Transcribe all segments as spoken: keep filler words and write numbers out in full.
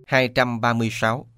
hai trăm ba mươi sáu.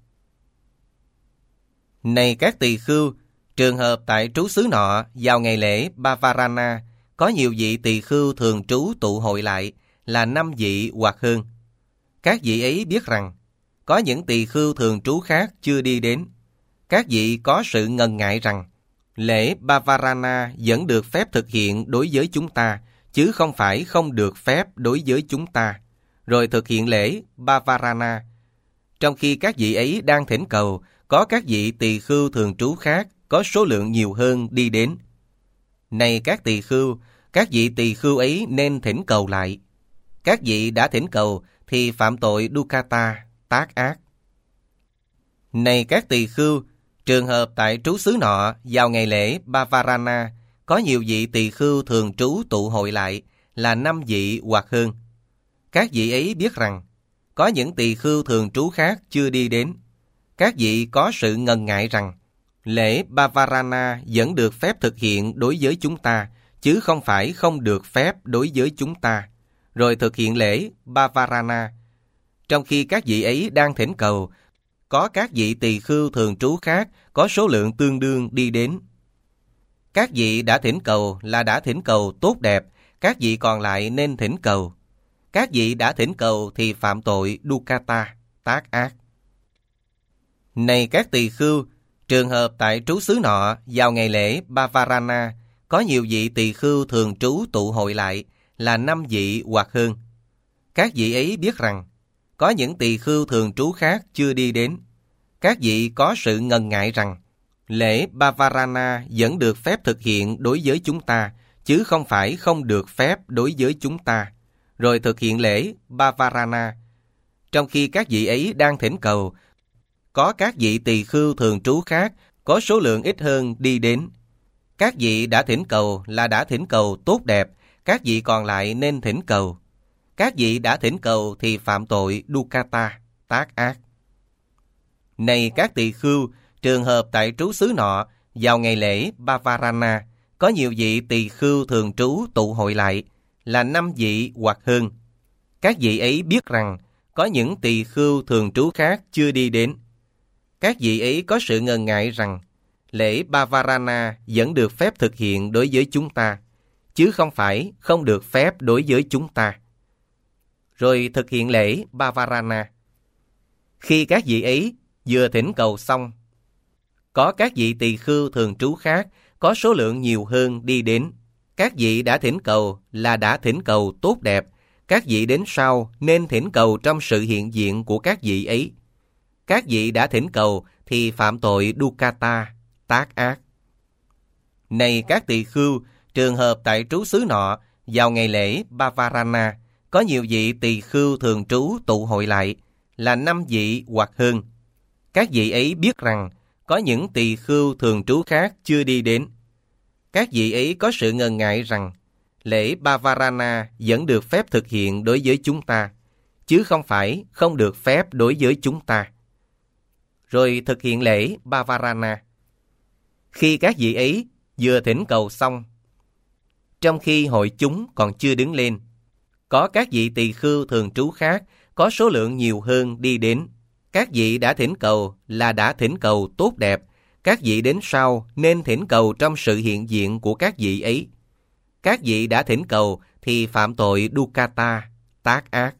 Này các tỳ khưu, trường hợp tại trú xứ nọ vào ngày lễ Bavarana, có nhiều vị tỳ khưu thường trú tụ hội lại là năm vị hoặc hơn. Các vị ấy biết rằng có những tỳ khưu thường trú khác chưa đi đến. Các vị có sự ngần ngại rằng lễ Bavarana vẫn được phép thực hiện đối với chúng ta, chứ không phải không được phép đối với chúng ta. Rồi thực hiện lễ Bavarana. Trong khi các vị ấy đang thỉnh cầu, có các vị tỳ khưu thường trú khác có số lượng nhiều hơn đi đến. Này các tỳ khưu, các vị tỳ khưu ấy nên thỉnh cầu lại. Các vị đã thỉnh cầu thì phạm tội Dukata, tác ác. Này các tỳ khưu, trường hợp tại trú xứ nọ vào ngày lễ Bavarana, có nhiều vị tỳ khưu thường trú tụ hội lại là năm vị hoặc hơn. Các vị ấy biết rằng có những tỳ khưu thường trú khác chưa đi đến. Các vị có sự ngần ngại rằng lễ Bavarana vẫn được phép thực hiện đối với chúng ta, chứ không phải không được phép đối với chúng ta. Rồi thực hiện lễ Bavarana. Trong khi các vị ấy đang thỉnh cầu, có các vị tỳ khưu thường trú khác có số lượng tương đương đi đến. Các vị đã thỉnh cầu là đã thỉnh cầu tốt đẹp, các vị còn lại nên thỉnh cầu. Các vị đã thỉnh cầu thì phạm tội Dukata, tác ác. Này các tỳ khưu, trường hợp tại trú xứ nọ vào ngày lễ Bavarana, có nhiều vị tỳ khưu thường trú tụ hội lại là năm vị hoặc hơn. Các vị ấy biết rằng có những tỳ khưu thường trú khác chưa đi đến. Các vị có sự ngần ngại rằng lễ Bavarana vẫn được phép thực hiện đối với chúng ta, chứ không phải không được phép đối với chúng ta. Rồi thực hiện lễ Bavarana. Trong khi các vị ấy đang thỉnh cầu, có các vị tỳ khưu thường trú khác có số lượng ít hơn đi đến. Các vị đã thỉnh cầu là đã thỉnh cầu tốt đẹp, các vị còn lại nên thỉnh cầu. Các vị đã thỉnh cầu thì phạm tội Dukata, tác ác. Này các tỳ khưu, trường hợp tại trú xứ nọ vào ngày lễ Bavarana, có nhiều vị tỳ khưu thường trú tụ hội lại là năm vị hoặc hơn. Các vị ấy biết rằng có những tỳ khưu thường trú khác chưa đi đến. Các vị ấy có sự ngần ngại rằng lễ Bavarana vẫn được phép thực hiện đối với chúng ta, chứ không phải không được phép đối với chúng ta. Rồi thực hiện lễ Bavarana. Khi các vị ấy vừa thỉnh cầu xong, có các vị tỳ khưu thường trú khác có số lượng nhiều hơn đi đến. Các vị đã thỉnh cầu là đã thỉnh cầu tốt đẹp, các vị đến sau nên thỉnh cầu trong sự hiện diện của các vị ấy. Các vị đã thỉnh cầu thì phạm tội Dukata, tác ác. Này các tỳ khưu, trường hợp tại trú xứ nọ vào ngày lễ Bavarana, có nhiều vị tỳ khưu thường trú tụ hội lại là năm vị hoặc hơn. Các vị ấy biết rằng có những tỳ khưu thường trú khác chưa đi đến. Các vị ấy có sự ngần ngại rằng lễ Bavarana vẫn được phép thực hiện đối với chúng ta, chứ không phải không được phép đối với chúng ta. Rồi thực hiện lễ Bavarana. Khi các vị ấy vừa thỉnh cầu xong, trong khi hội chúng còn chưa đứng lên, có các vị tỳ khưu thường trú khác có số lượng nhiều hơn đi đến. Các vị đã thỉnh cầu là đã thỉnh cầu tốt đẹp, các vị đến sau nên thỉnh cầu trong sự hiện diện của các vị ấy. Các vị đã thỉnh cầu thì phạm tội Dukata, tác ác.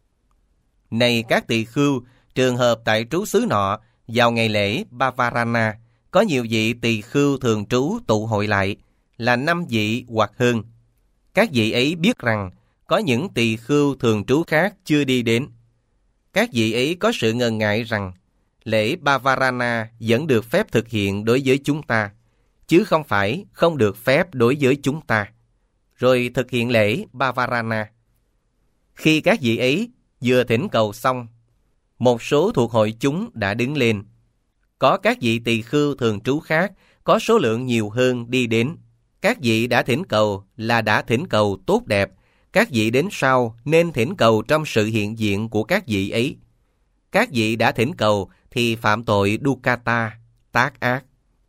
Này các tỳ khưu, trường hợp tại trú xứ nọ vào ngày lễ Bavarana, có nhiều vị tỳ khưu thường trú tụ hội lại là năm vị hoặc hơn. Các vị ấy biết rằng có những tỳ khưu thường trú khác chưa đi đến. Các vị ấy có sự ngần ngại rằng lễ Bavarana vẫn được phép thực hiện đối với chúng ta, chứ không phải không được phép đối với chúng ta. Rồi thực hiện lễ Bavarana. Khi các vị ấy vừa thỉnh cầu xong, một số thuộc hội chúng đã đứng lên. Có các vị tỳ khưu thường trú khác có số lượng nhiều hơn đi đến. Các vị đã thỉnh cầu là đã thỉnh cầu tốt đẹp, các vị đến sau nên thỉnh cầu trong sự hiện diện của các vị ấy. Các vị đã thỉnh cầu thì phạm tội Dukata, tác ác.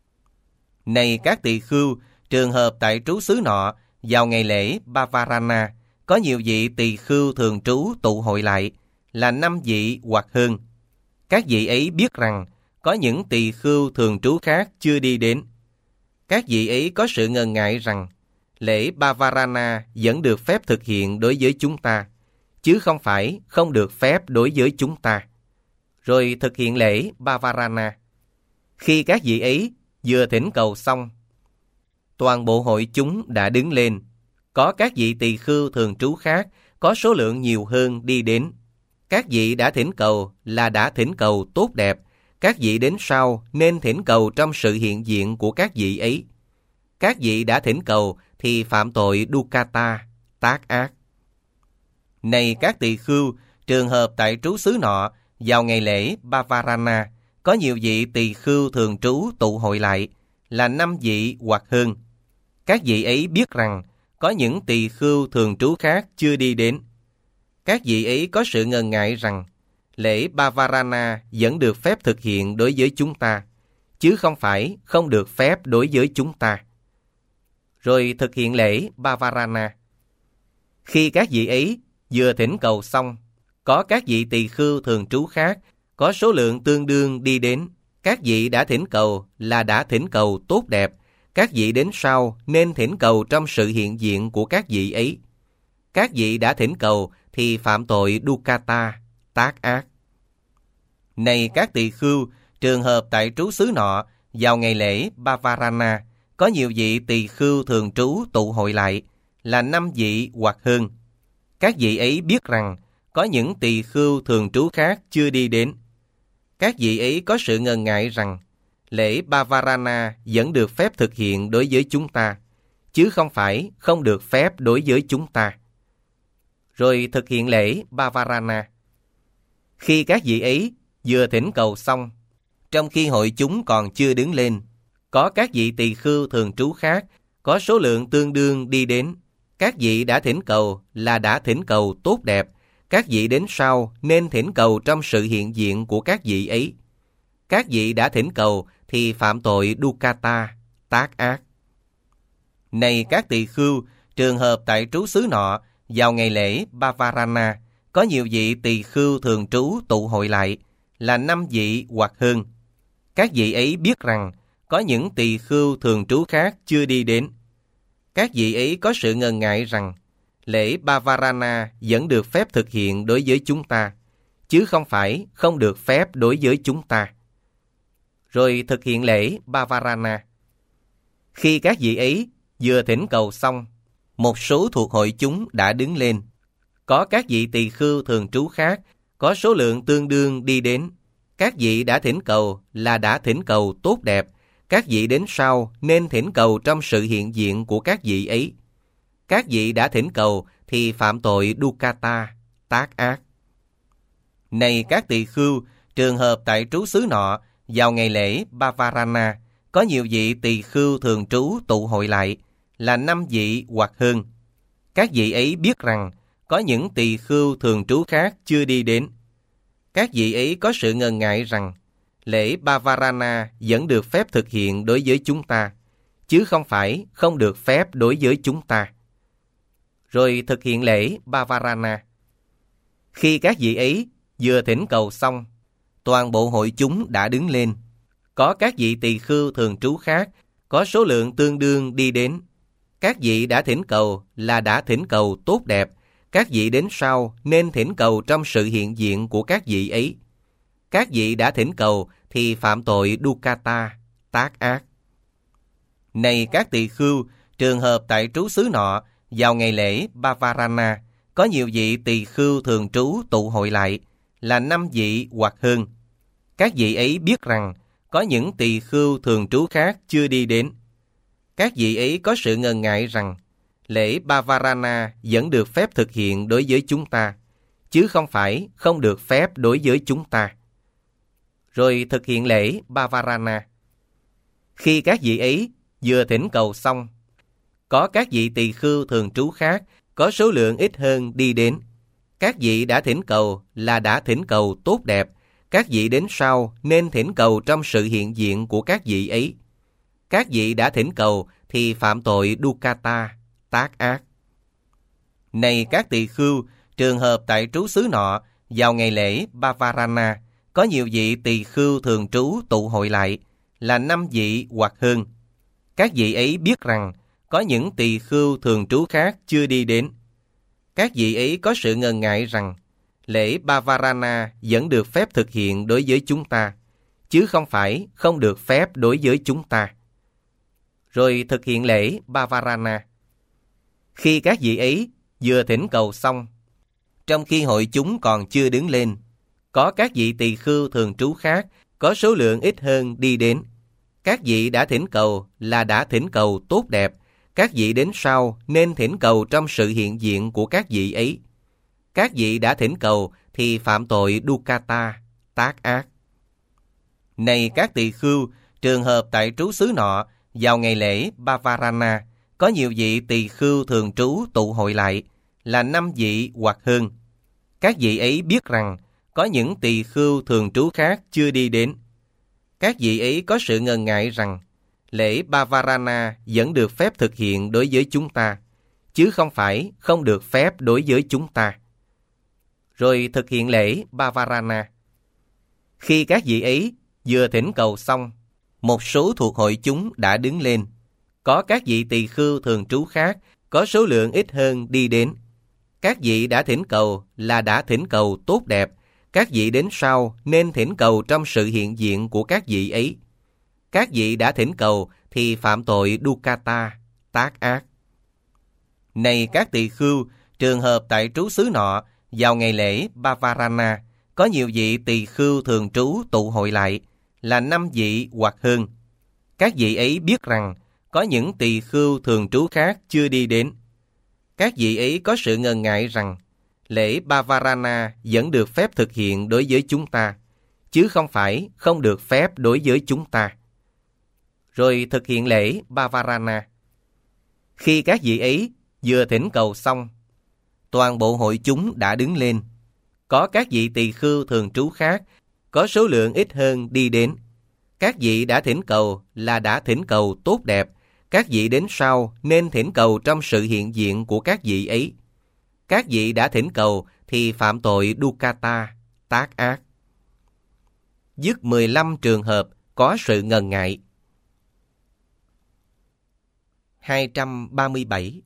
Này các tỳ khưu, trường hợp tại trú xứ nọ vào ngày lễ Bavarana, có nhiều vị tỳ khưu thường trú tụ hội lại là năm vị hoặc hơn. Các vị ấy biết rằng có những tỳ khưu thường trú khác chưa đi đến. Các vị ấy có sự ngần ngại rằng lễ Bavarana vẫn được phép thực hiện đối với chúng ta, chứ không phải không được phép đối với chúng ta. Rồi thực hiện lễ Bavarana. Khi các vị ấy vừa thỉnh cầu xong, toàn bộ hội chúng đã đứng lên. Có các vị tỳ khưu thường trú khác có số lượng nhiều hơn đi đến. Các vị đã thỉnh cầu là đã thỉnh cầu tốt đẹp. Các vị đến sau nên thỉnh cầu trong sự hiện diện của các vị ấy. Các vị đã thỉnh cầu thì phạm tội Dukkata, tác ác. Này các tỳ khưu, trường hợp tại trú xứ nọ, vào ngày lễ Bavarana, có nhiều vị tỳ khưu thường trú tụ hội lại, là năm vị hoặc hơn. Các vị ấy biết rằng có những tỳ khưu thường trú khác chưa đi đến. Các vị ấy có sự ngần ngại rằng lễ Bavarana vẫn được phép thực hiện đối với chúng ta, chứ không phải không được phép đối với chúng ta. Rồi thực hiện lễ Bavarana. Khi các vị ấy vừa thỉnh cầu xong, có các vị tỳ khưu thường trú khác có số lượng tương đương đi đến. Các vị đã thỉnh cầu là đã thỉnh cầu tốt đẹp. Các vị đến sau nên thỉnh cầu trong sự hiện diện của các vị ấy. Các vị đã thỉnh cầu thì phạm tội Dukkata, tác ác. Này các tỳ khưu, trường hợp tại trú xứ nọ, vào ngày lễ Bavarana, có nhiều vị tỳ khưu thường trú tụ hội lại, là năm vị hoặc hơn. Các vị ấy biết rằng có những tỳ khưu thường trú khác chưa đi đến. Các vị ấy có sự ngần ngại rằng lễ Bavarana vẫn được phép thực hiện đối với chúng ta, chứ không phải không được phép đối với chúng ta. Rồi thực hiện lễ Bavarana. Khi các vị ấy vừa thỉnh cầu xong, trong khi hội chúng còn chưa đứng lên, có các vị tỳ khưu thường trú khác có số lượng tương đương đi đến. Các vị đã thỉnh cầu là đã thỉnh cầu tốt đẹp. Các vị đến sau nên thỉnh cầu trong sự hiện diện của các vị ấy. Các vị đã thỉnh cầu thì phạm tội Dukkata, tác ác. Này các tỳ khưu, trường hợp tại trú xứ nọ, vào ngày lễ Bavarana, có nhiều vị tỳ khưu thường trú tụ hội lại, là năm vị hoặc hơn. Các vị ấy biết rằng có những tỳ khưu thường trú khác chưa đi đến. Các vị ấy có sự ngần ngại rằng lễ Bavarana vẫn được phép thực hiện đối với chúng ta, chứ không phải không được phép đối với chúng ta. Rồi thực hiện lễ Bavarana. Khi các vị ấy vừa thỉnh cầu xong, một số thuộc hội chúng đã đứng lên. Có các vị tỳ khưu thường trú khác có số lượng tương đương đi đến. Các vị đã thỉnh cầu là đã thỉnh cầu tốt đẹp. Các vị đến sau nên thỉnh cầu trong sự hiện diện của các vị ấy. Các vị đã thỉnh cầu thì phạm tội Dukkata, tác ác. Này các tỳ khưu, trường hợp tại trú xứ nọ, vào ngày lễ Bavarana, có nhiều vị tỳ khưu thường trú tụ hội lại, là năm vị hoặc hơn. Các vị ấy biết rằng có những tỳ khưu thường trú khác chưa đi đến. Các vị ấy có sự ngần ngại rằng lễ Bavarana vẫn được phép thực hiện đối với chúng ta, chứ không phải không được phép đối với chúng ta. Rồi thực hiện lễ Bavarana. Khi các vị ấy vừa thỉnh cầu xong, toàn bộ hội chúng đã đứng lên. Có các vị tỳ khưu thường trú khác có số lượng tương đương đi đến. Các vị đã thỉnh cầu là đã thỉnh cầu tốt đẹp. Các vị đến sau nên thỉnh cầu trong sự hiện diện của các vị ấy. Các vị đã thỉnh cầu thì phạm tội Dukkata, tác ác. Này các tỳ khưu, trường hợp tại trú xứ nọ, vào ngày lễ Bavarana, có nhiều vị tỳ khưu thường trú tụ hội lại, là năm vị hoặc hơn. Các vị ấy biết rằng có những tỳ khưu thường trú khác chưa đi đến. Các vị ấy có sự ngần ngại rằng lễ Bavarana vẫn được phép thực hiện đối với chúng ta, chứ không phải không được phép đối với chúng ta. Rồi thực hiện lễ Bavarana. Khi các vị ấy vừa thỉnh cầu xong, có các vị tỳ khưu thường trú khác có số lượng ít hơn đi đến. Các vị đã thỉnh cầu là đã thỉnh cầu tốt đẹp. Các vị đến sau nên thỉnh cầu trong sự hiện diện của các vị ấy. Các vị đã thỉnh cầu thì phạm tội Dukkata, tác ác. Này các tỳ khưu, trường hợp tại trú xứ nọ, vào ngày lễ Bavarana, có nhiều vị tỳ khưu thường trú tụ hội lại, là năm vị hoặc hơn. Các vị ấy biết rằng có những tỳ khưu thường trú khác chưa đi đến. Các vị ấy có sự ngần ngại rằng lễ Bavarana vẫn được phép thực hiện đối với chúng ta, chứ không phải không được phép đối với chúng ta. Rồi thực hiện lễ Bavarana. Khi các vị ấy vừa thỉnh cầu xong, trong khi hội chúng còn chưa đứng lên, có các vị tỳ khưu thường trú khác có số lượng ít hơn đi đến. Các vị đã thỉnh cầu là đã thỉnh cầu tốt đẹp. Các vị đến sau nên thỉnh cầu trong sự hiện diện của các vị ấy. Các vị đã thỉnh cầu thì phạm tội Dukkata, tác ác. Này các tỳ khưu, trường hợp tại trú xứ nọ, vào ngày lễ Bavarana, có nhiều vị tỳ khưu thường trú tụ hội lại, là năm vị hoặc hơn. Các vị ấy biết rằng có những tỳ khưu thường trú khác chưa đi đến. Các vị ấy có sự ngần ngại rằng lễ Bavarana vẫn được phép thực hiện đối với chúng ta, chứ không phải không được phép đối với chúng ta. Rồi thực hiện lễ Bavarana. Khi các vị ấy vừa thỉnh cầu xong, một số thuộc hội chúng đã đứng lên. Có các vị tỳ khưu thường trú khác có số lượng ít hơn đi đến. Các vị đã thỉnh cầu là đã thỉnh cầu tốt đẹp. Các vị đến sau nên thỉnh cầu trong sự hiện diện của các vị ấy. Các vị đã thỉnh cầu thì phạm tội Dukkata, tác ác. Này các tỳ khưu, trường hợp tại trú xứ nọ, vào ngày lễ Bavarana, có nhiều vị tỳ khưu thường trú tụ hội lại, là năm vị hoặc hơn. Các vị ấy biết rằng có những tỳ khưu thường trú khác chưa đi đến. Các vị ấy có sự ngần ngại rằng lễ Bavarana vẫn được phép thực hiện đối với chúng ta, chứ không phải không được phép đối với chúng ta. Rồi thực hiện lễ Bavarana. Khi các vị ấy vừa thỉnh cầu xong, toàn bộ hội chúng đã đứng lên. Có các vị tỳ khưu thường trú khác có số lượng ít hơn đi đến. Các vị đã thỉnh cầu là đã thỉnh cầu tốt đẹp. Các vị đến sau nên thỉnh cầu trong sự hiện diện của các vị ấy. Các vị đã thỉnh cầu thì phạm tội Dukkata, tác ác. Dứt mười lăm trường hợp có sự ngần ngại. hai trăm ba mươi bảy.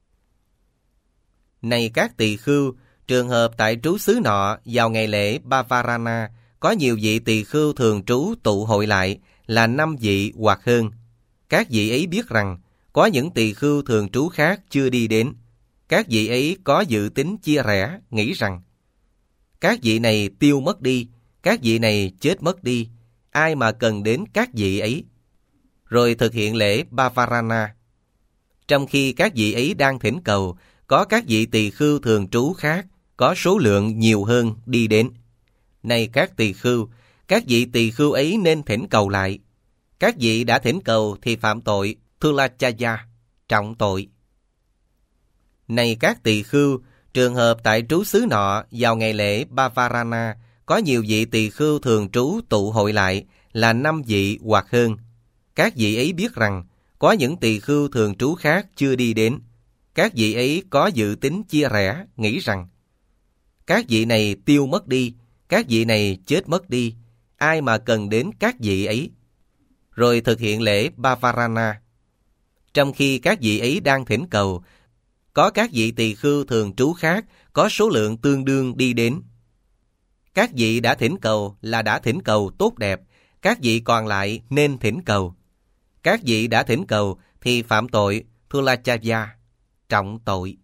Này các tỳ khưu, trường hợp tại trú xứ nọ, vào ngày lễ Bavarana, có nhiều vị tỳ khưu thường trú tụ hội lại, là năm vị hoặc hơn. Các vị ấy biết rằng có những tỳ khưu thường trú khác chưa đi đến. Các vị ấy có dự tính chia rẽ, nghĩ rằng các vị này tiêu mất đi, các vị này chết mất đi, ai mà cần đến các vị ấy. Rồi thực hiện lễ Bavarana. Trong khi các vị ấy đang thỉnh cầu, có các vị tỳ khưu thường trú khác có số lượng nhiều hơn đi đến. Này các tỳ khưu, các vị tỳ khưu ấy nên thỉnh cầu lại. Các vị đã thỉnh cầu thì phạm tội Thulachaya, trọng tội. Này các tỳ khưu, trường hợp tại trú xứ nọ, vào ngày lễ Bavarana, có nhiều vị tỳ khưu thường trú tụ hội lại, là năm vị hoặc hơn. Các vị ấy biết rằng có những tỳ khưu thường trú khác chưa đi đến. Các vị ấy có dự tính chia rẽ, nghĩ rằng các vị này tiêu mất đi, các vị này chết mất đi, ai mà cần đến các vị ấy. Rồi thực hiện lễ Bavarana. Trong khi các vị ấy đang thỉnh cầu, có các vị tỳ khưu thường trú khác có số lượng tương đương đi đến. Các vị đã thỉnh cầu là đã thỉnh cầu tốt đẹp, các vị còn lại nên thỉnh cầu. Các vị đã thỉnh cầu thì phạm tội Thulachaya, trọng tội.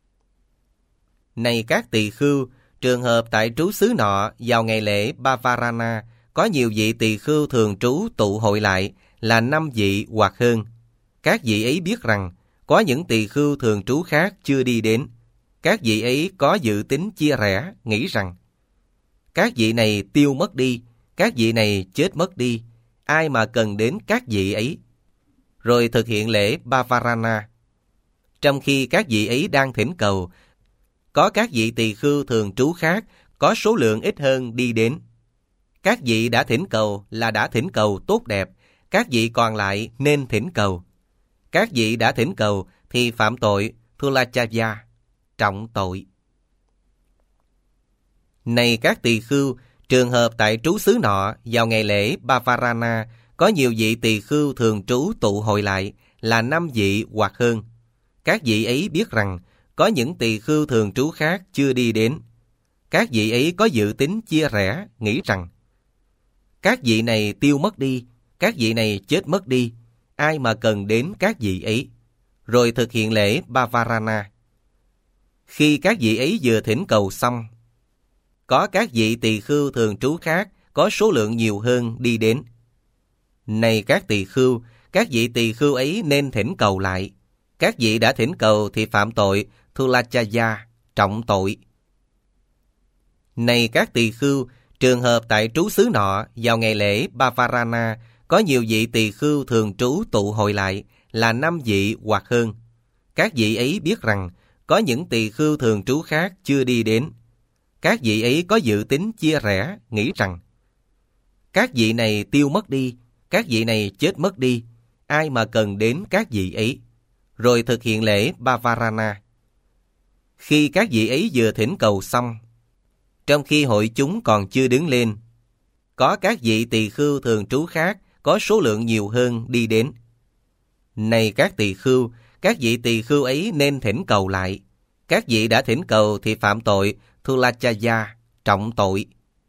Này các tỳ khưu, trường hợp tại trú xứ nọ, vào ngày lễ Bavarana, có nhiều vị tỳ khưu thường trú tụ hội lại, là năm vị hoặc hơn. Các vị ấy biết rằng có những tỳ khưu thường trú khác chưa đi đến. Các vị ấy có dự tính chia rẽ, nghĩ rằng các vị này tiêu mất đi, các vị này chết mất đi, ai mà cần đến các vị ấy. Rồi thực hiện lễ Bavarana. Trong khi các vị ấy đang thỉnh cầu, có các vị tỳ khưu thường trú khác có số lượng ít hơn đi đến. Các vị đã thỉnh cầu là đã thỉnh cầu tốt đẹp, các vị còn lại nên thỉnh cầu. Các vị đã thỉnh cầu thì phạm tội Thulachaya, trọng tội. Này các tỳ khưu, trường hợp tại trú xứ nọ vào ngày lễ Bavarana có nhiều vị tỳ khưu thường trú tụ hội lại là năm vị hoặc hơn. Các vị ấy biết rằng có những tỳ khưu thường trú khác chưa đi đến. Các vị ấy có dự tính chia rẽ, nghĩ rằng các vị này tiêu mất đi, các vị này chết mất đi, ai mà cần đến các vị ấy, rồi thực hiện lễ Bavarana. Khi các vị ấy vừa thỉnh cầu xong, có các vị tỳ khưu thường trú khác có số lượng nhiều hơn đi đến. Này các tỳ khưu, các vị tỳ khưu ấy nên thỉnh cầu lại. Các vị đã thỉnh cầu thì phạm tội Thulachaya, trọng tội. Này các tỳ khưu, trường hợp tại trú xứ nọ vào ngày lễ Bavarana có nhiều vị tỳ khưu thường trú tụ hội lại là năm vị hoặc hơn. Các vị ấy biết rằng có những tỳ khưu thường trú khác chưa đi đến. Các vị ấy có dự tính chia rẽ, nghĩ rằng các vị này tiêu mất đi, các vị này chết mất đi, ai mà cần đến các vị ấy, rồi thực hiện lễ Bavarana. Khi các vị ấy vừa thỉnh cầu xong, trong khi hội chúng còn chưa đứng lên, có các vị tỳ khưu thường trú khác có số lượng nhiều hơn đi đến. Này các tỳ khưu, các vị tỳ khưu ấy nên thỉnh cầu lại. Các vị đã thỉnh cầu thì phạm tội Thulachaya, trọng tội.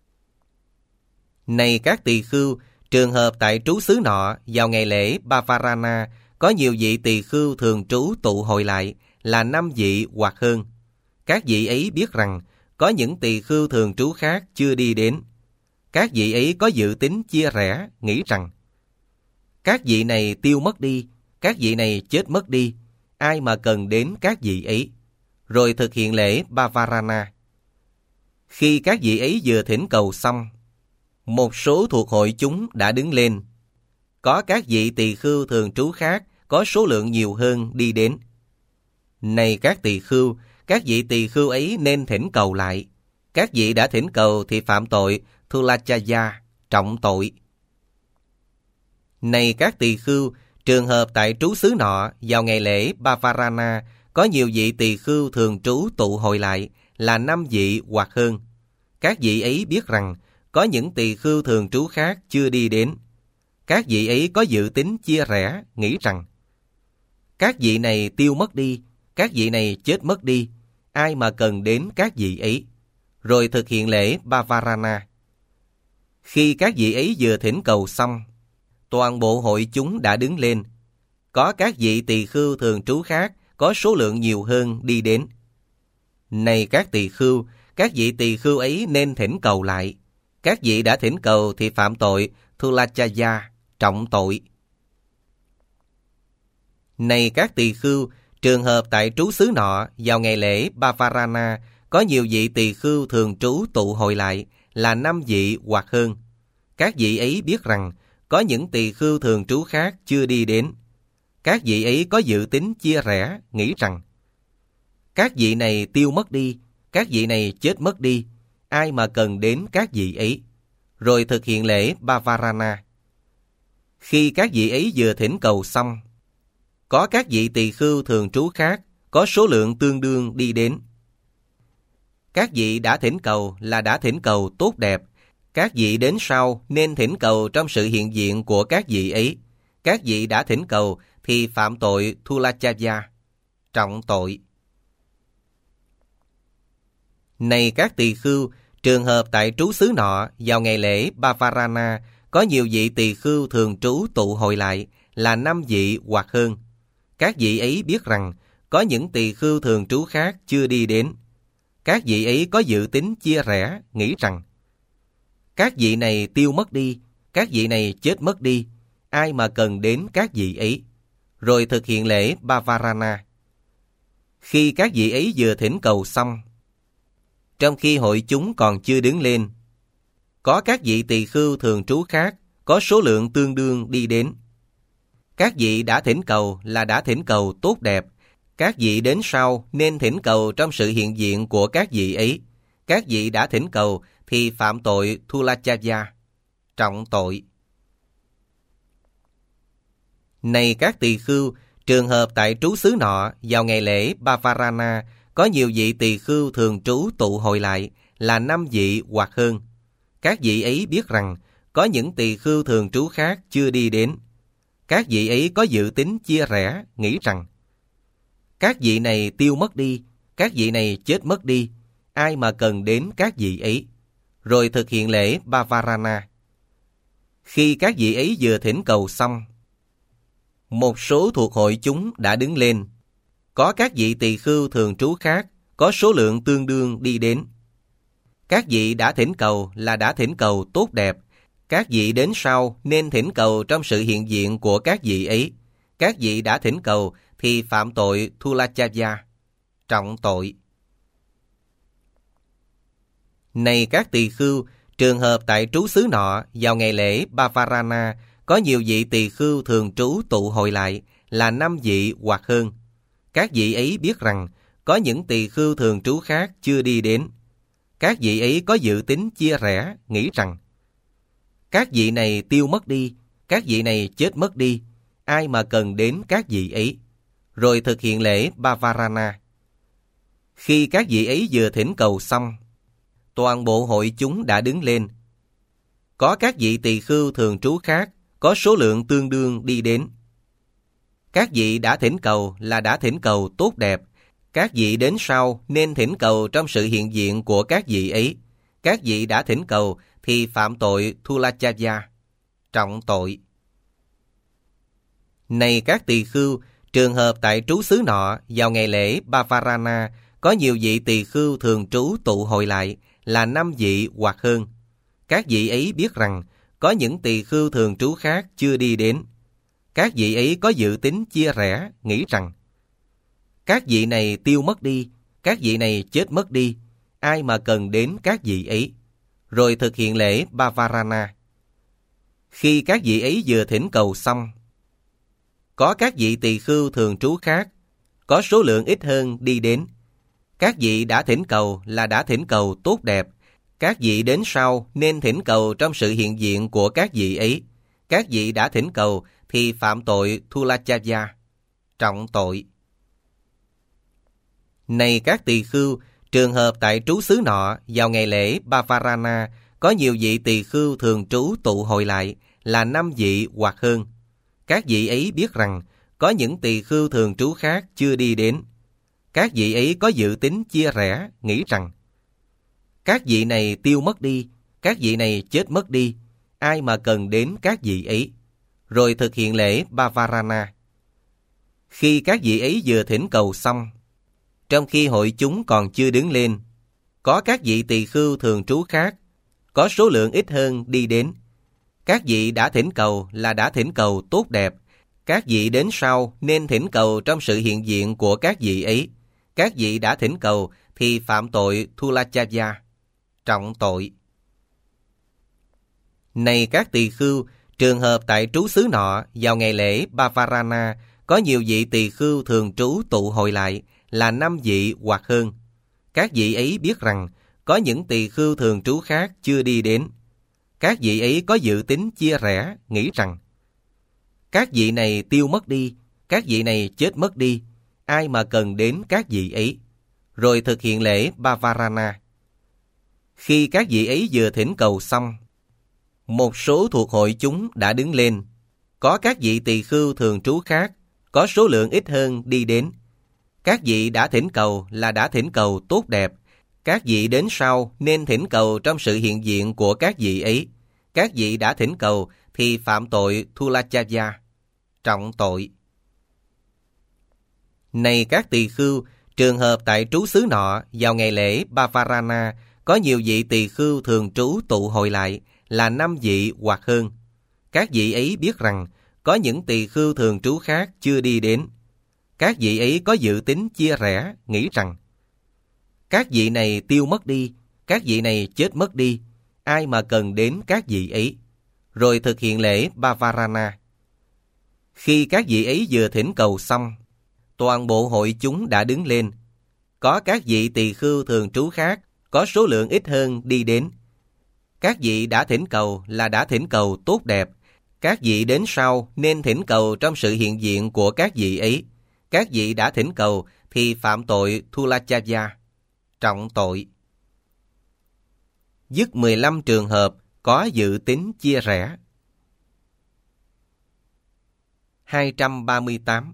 Này các tỳ khưu, trường hợp tại trú xứ nọ vào ngày lễ Bavarana có nhiều vị tỳ khưu thường trú tụ hội lại là năm vị hoặc hơn. Các vị ấy biết rằng có những tỳ khưu thường trú khác chưa đi đến. Các vị ấy có dự tính chia rẽ, nghĩ rằng các vị này tiêu mất đi, các vị này chết mất đi, ai mà cần đến các vị ấy, rồi thực hiện lễ Bavarana. Khi các vị ấy vừa thỉnh cầu xong, một số thuộc hội chúng đã đứng lên. Có các vị tỳ khưu thường trú khác có số lượng nhiều hơn đi đến. Này các tỳ khưu, các vị tỳ khưu ấy nên thỉnh cầu lại. Các vị đã thỉnh cầu thì phạm tội Thulachaya, trọng tội. Này các tỳ khưu, trường hợp tại trú xứ nọ vào ngày lễ Bavarana có nhiều vị tỳ khưu thường trú tụ hội lại là năm vị hoặc hơn. Các vị ấy biết rằng có những tỳ khưu thường trú khác chưa đi đến. Các vị ấy có dự tính chia rẽ, nghĩ rằng các vị này tiêu mất đi, các vị này chết mất đi, ai mà cần đến các vị ấy, rồi thực hiện lễ Bavarana. Khi các vị ấy vừa thỉnh cầu xong, toàn bộ hội chúng đã đứng lên. Có các vị tỳ khưu thường trú khác có số lượng nhiều hơn đi đến. Này các tỳ khưu, các vị tỳ khưu ấy nên thỉnh cầu lại. Các vị đã thỉnh cầu thì phạm tội Thulachaya, trọng tội. Này các tỳ khưu, trường hợp tại trú xứ nọ vào ngày lễ Bavarana có nhiều vị tỳ khưu thường trú tụ hội lại là năm vị hoặc hơn. Các vị ấy biết rằng có những tỳ khưu thường trú khác chưa đi đến. Các vị ấy có dự tính chia rẽ, nghĩ rằng các vị này tiêu mất đi, các vị này chết mất đi, ai mà cần đến các vị ấy, rồi thực hiện lễ Bavarana. Khi các vị ấy vừa thỉnh cầu xong, có các vị tỳ khưu thường trú khác có số lượng tương đương đi đến. Các vị đã thỉnh cầu là đã thỉnh cầu tốt đẹp. Các vị đến sau nên thỉnh cầu trong sự hiện diện của các vị ấy. Các vị đã thỉnh cầu thì phạm tội Thulachaya, trọng tội. Này các tỳ khưu, trường hợp tại trú xứ nọ vào ngày lễ Bavarana có nhiều vị tỳ khưu thường trú tụ hội lại là năm vị hoặc hơn. Các vị ấy biết rằng có những tỳ khưu thường trú khác chưa đi đến. Các vị ấy có dự tính chia rẽ, nghĩ rằng các vị này tiêu mất đi, các vị này chết mất đi, ai mà cần đến các vị ấy, rồi thực hiện lễ Bavarana. Khi các vị ấy vừa thỉnh cầu xong, trong khi hội chúng còn chưa đứng lên, có các vị tỳ khưu thường trú khác có số lượng tương đương đi đến. Các vị đã thỉnh cầu là đã thỉnh cầu tốt đẹp. Các vị đến sau nên thỉnh cầu trong sự hiện diện của các vị ấy. Các vị đã thỉnh cầu thì phạm tội Thulachaya, trọng tội. Này các tỳ khưu, trường hợp tại trú xứ nọ vào ngày lễ Bavarana có nhiều vị tỳ khưu thường trú tụ hội lại là năm vị hoặc hơn. Các vị ấy biết rằng có những tỳ khưu thường trú khác chưa đi đến. Các vị ấy có dự tính chia rẽ, nghĩ rằng các vị này tiêu mất đi, các vị này chết mất đi, ai mà cần đến các vị ấy. Rồi thực hiện lễ Bavarana. Khi các vị ấy vừa thỉnh cầu xong, một số thuộc hội chúng đã đứng lên. Có các vị tỳ khưu thường trú khác, có số lượng tương đương đi đến. Các vị đã thỉnh cầu là đã thỉnh cầu tốt đẹp. Các vị đến sau nên thỉnh cầu trong sự hiện diện của các vị ấy. Các vị đã thỉnh cầu thì phạm tội Thulachaya, trọng tội. Này các tỳ khưu, trường hợp tại trú xứ nọ vào ngày lễ Bavarana, có nhiều vị tỳ khưu thường trú tụ hội lại là năm vị hoặc hơn. Các vị ấy biết rằng có những tỳ khưu thường trú khác chưa đi đến. Các vị ấy có dự tính chia rẽ, nghĩ rằng các vị này tiêu mất đi, các vị này chết mất đi, ai mà cần đến các vị ấy. Rồi thực hiện lễ Bavarana. Khi các vị ấy vừa thỉnh cầu xong, toàn bộ hội chúng đã đứng lên. Có các vị tỳ khưu thường trú khác, có số lượng tương đương đi đến. Các vị đã thỉnh cầu là đã thỉnh cầu tốt đẹp. Các vị đến sau nên thỉnh cầu trong sự hiện diện của các vị ấy. Các vị đã thỉnh cầu thì phạm tội Thulachaya, trọng tội. Này các tỳ khưu, trường hợp tại trú xứ nọ vào ngày lễ Bavarana, có nhiều vị tỳ khưu thường trú tụ hội lại là năm vị hoặc hơn. Các vị ấy biết rằng có những tỳ khưu thường trú khác chưa đi đến. Các vị ấy có dự tính chia rẽ, nghĩ rằng các vị này tiêu mất đi, các vị này chết mất đi, ai mà cần đến các vị ấy. Rồi thực hiện lễ Bavarana. Khi các vị ấy vừa thỉnh cầu xong, có các vị tỳ khưu thường trú khác, có số lượng ít hơn đi đến. Các vị đã thỉnh cầu là đã thỉnh cầu tốt đẹp. Các vị đến sau nên thỉnh cầu trong sự hiện diện của các vị ấy. Các vị đã thỉnh cầu thì phạm tội Thulachaya, trọng tội. Này các tỳ khưu, trường hợp tại trú xứ nọ vào ngày lễ Bavarana, có nhiều vị tỳ khưu thường trú tụ hội lại là năm vị hoặc hơn. Các vị ấy biết rằng có những tỳ khưu thường trú khác chưa đi đến. Các vị ấy có dự tính chia rẽ, nghĩ rằng các vị này tiêu mất đi, các vị này chết mất đi, ai mà cần đến các vị ấy. Rồi thực hiện lễ Bavarana. Khi các vị ấy vừa thỉnh cầu xong, trong khi hội chúng còn chưa đứng lên, có các vị tỳ khưu thường trú khác, có số lượng ít hơn đi đến. Các vị đã thỉnh cầu là đã thỉnh cầu tốt đẹp. Các vị đến sau nên thỉnh cầu trong sự hiện diện của các vị ấy. Các vị đã thỉnh cầu thì phạm tội Thulachaya, trọng tội. Này các tỳ khưu, trường hợp tại trú xứ nọ vào ngày lễ Bavarana, có nhiều vị tỳ khưu thường trú tụ hội lại là năm vị hoặc hơn. Các vị ấy biết rằng có những tỳ khưu thường trú khác chưa đi đến. Các vị ấy có dự tính chia rẽ, nghĩ rằng các vị này tiêu mất đi, các vị này chết mất đi, ai mà cần đến các vị ấy. Rồi thực hiện lễ Bavarana. Khi các vị ấy vừa thỉnh cầu xong, một số thuộc hội chúng đã đứng lên. Có các vị tỳ khưu thường trú khác, có số lượng ít hơn đi đến. Các vị đã thỉnh cầu là đã thỉnh cầu tốt đẹp. Các vị đến sau nên thỉnh cầu trong sự hiện diện của các vị ấy. Các vị đã thỉnh cầu thì phạm tội Thulachaya, trọng tội. Này các tỳ khưu, trường hợp tại trú xứ nọ vào ngày lễ Bavarana, có nhiều vị tỳ khưu thường trú tụ hội lại là năm vị hoặc hơn. Các vị ấy biết rằng có những tỳ khưu thường trú khác chưa đi đến. Các vị ấy có dự tính chia rẽ, nghĩ rằng các vị này tiêu mất đi, các vị này chết mất đi, ai mà cần đến các vị ấy. Rồi thực hiện lễ Bavarana. Khi các vị ấy vừa thỉnh cầu xong, toàn bộ hội chúng đã đứng lên. Có các vị tỳ khưu thường trú khác, có số lượng ít hơn đi đến. Các vị đã thỉnh cầu là đã thỉnh cầu tốt đẹp. Các vị đến sau nên thỉnh cầu trong sự hiện diện của các vị ấy. Các vị đã thỉnh cầu thì phạm tội Thulachaya, trọng tội. dứt mười lăm trường hợp có dự tính chia rẽ. hai trăm ba mươi tám.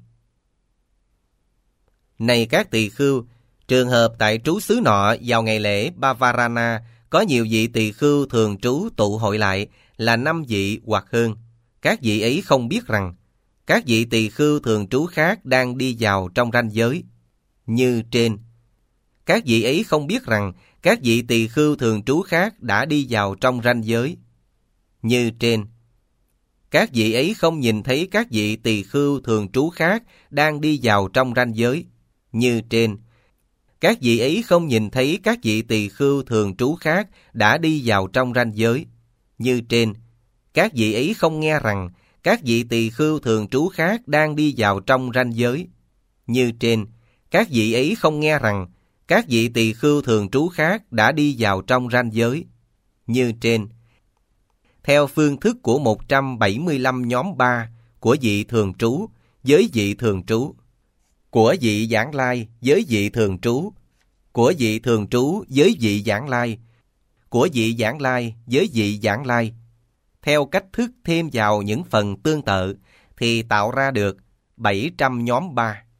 Này các tỳ khưu, trường hợp tại trú xứ nọ vào ngày lễ Bavarana có nhiều vị tỳ khưu thường trú tụ hội lại là năm vị hoặc hơn. Các vị ấy không biết rằng các vị tỳ khưu thường trú khác đang đi vào trong ranh giới. Như trên. Các vị ấy không biết rằng các vị tỳ khưu thường trú khác đã đi vào trong ranh giới. Như trên. Các vị ấy không nhìn thấy các vị tỳ khưu thường trú khác đang đi vào trong ranh giới. Như trên. Các vị ấy không nhìn thấy các vị tỳ khưu thường trú khác đã đi vào trong ranh giới. Như trên. Các vị ấy không nghe rằng các vị tỳ khưu thường trú khác đang đi vào trong ranh giới. Như trên. Các vị ấy không nghe rằng các vị tỳ khưu thường trú khác đã đi vào trong ranh giới. Như trên. Theo phương thức của một trăm bảy mươi lăm nhóm ba của vị thường trú với vị thường trú, của vị giảng lai với vị thường trú, của vị thường trú với vị giảng lai, của vị giảng lai với vị giảng lai, theo cách thức thêm vào những phần tương tự thì tạo ra được bảy trăm nhóm ba.